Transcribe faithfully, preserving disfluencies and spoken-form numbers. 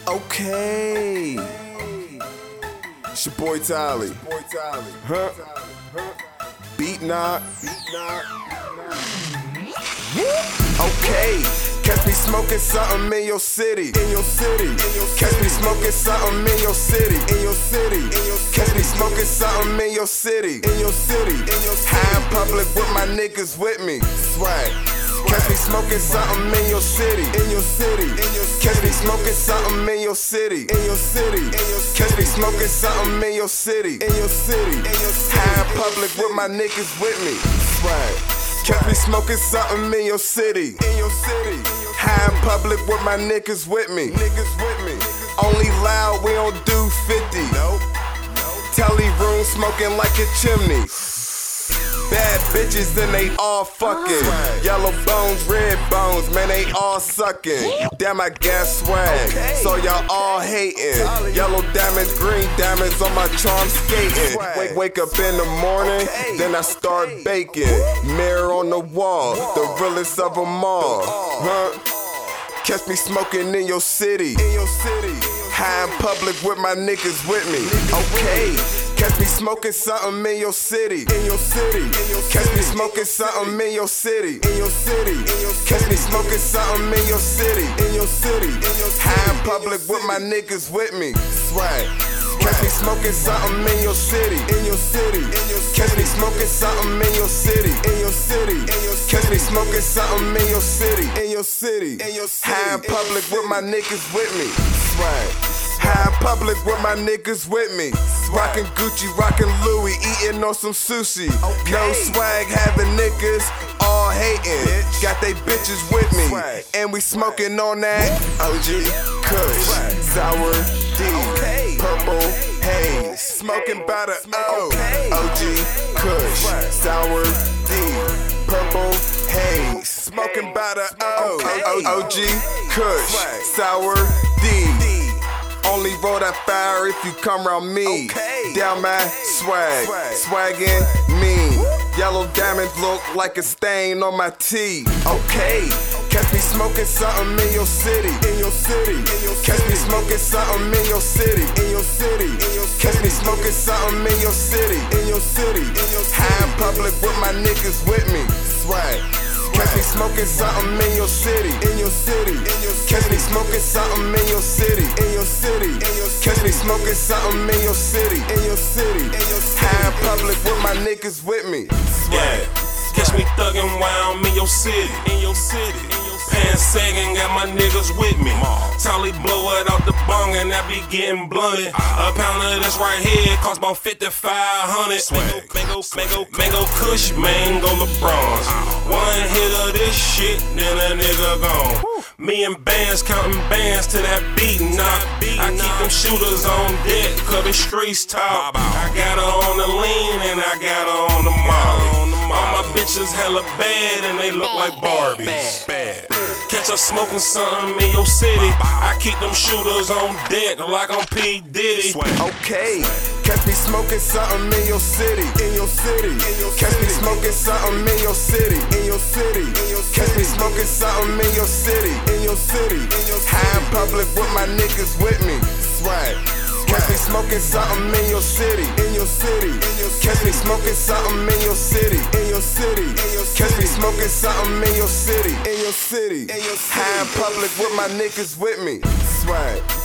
Okay. It's your boy Tally. Huh? Beat knock. Okay. Catch me smoking something in your city. In your city. Catch me smoking something in your city. In your city. Catch me smoking something in your city. In your city. High in public with my niggas with me. Swag. Catch me smoking something in your city. In your city. Catch me smoking something in your city. In your city. Catch me smoking something in your city. In your city. High in public with my niggas with me. Swag. Catch me smoking something in your city. In your city. High in public with my niggas with me. Niggas with me. Only loud, we don't do fifty. Nope. Telly room smoking like a chimney. Bad bitches, then they all fucking. Yellow bones, red bones, man, they all sucking. Damn, I got swag, so y'all all hating. Yellow diamonds, green diamonds on my charm skating. Wake, wake up in the morning, then I start baking. Mirror on the wall, the realest of them all. Huh? Catch me smoking in your city. In your city. High in public with my niggas with me. Okay. Catch me smoking something in your city. In your city. Catch me smoking something in your city. In your city. Catch me smoking something in your city. In your city. High in public with my niggas with me. Swag. Catch me smoking something in your city. In your city. Catch me smoking something in your city. In your city. Catch me smoking something in your city. In your city. High in public with my niggas with me. Swag. High in public with my niggas with me. Rockin' Gucci, rockin' Louis, eating on some sushi. No swag, having niggas all hating. Got they bitches with me, and we smoking on that O G Kush, Sour D, Purple Haze. Smoking by the O, O G Kush, Sour D, Purple Haze. Smoking by the O, O G Kush, Sour D. Only roll that fire if you come around me. Okay. Down my swag, swaggin' mean. Yellow diamonds look like a stain on my tee. Okay, catch me smoking something in your city. In your city. Catch me smoking something in your city. In your city. Catch me smoking something in your city. In your city. High in public with my niggas with me. Swag. Catch me smoking something in your city. In your city. Catch me smoking something in your city. In your city. Catch me smoking something in your city. In your city. High in public with my niggas with me. Yeah. Catch me thuggin' while I'm in your city. In your city. Pants sagging, got my niggas with me. Tally blow it out the bong and I be getting blunted. A pound of this right here cost about fifty-five hundred. Mango, mango, mango, Kush, mango, LeBrons. One hit of this shit, then a nigga gone. Me and bands counting bands to that beat knock. I keep them shooters on deck, cause the streets top. I got her on the lean and I got her on the molly. All my bitches hella bad and they look like Barbies. Bad. Catch us smoking something in your city. I keep them shooters on deck like I'm P. Diddy. Okay, catch me smoking something in your city. In your city. Catch me smoking something in your city. In your city. Catch me smoking something in your city. In your city. High in public with my niggas with me. Swag. Catch me smoking something in your city. In your city. Catch me smoking something in your city. In your city. Catch me smoking something in your city. In your city. High in public with my niggas with me. Swag.